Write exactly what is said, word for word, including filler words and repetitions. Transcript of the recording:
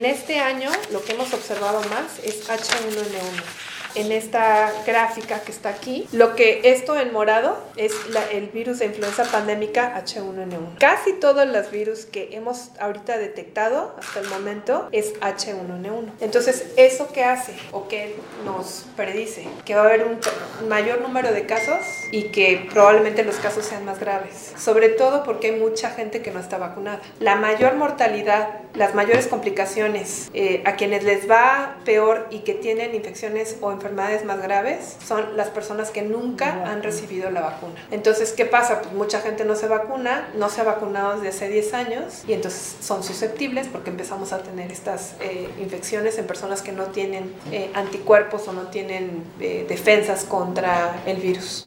En este año lo que hemos observado más es H uno N uno. En esta gráfica que está aquí, lo que esto en morado es la, el virus de influenza pandémica H uno N uno. Casi todos los virus que hemos ahorita detectado hasta el momento es H uno N uno. Entonces, ¿eso qué hace o qué nos predice? Que va a haber un mayor número de casos y que probablemente los casos sean más graves. Sobre todo porque hay mucha gente que no está vacunada. La mayor mortalidad, las mayores complicaciones, eh, a quienes les va peor y que tienen infecciones o enfermedades más graves son las personas que nunca han recibido la vacuna. Entonces, ¿qué pasa? Pues mucha gente no se vacuna, no se ha vacunado desde hace diez años y entonces son susceptibles porque empezamos a tener estas eh, infecciones en personas que no tienen eh, anticuerpos o no tienen eh, defensas contra el virus.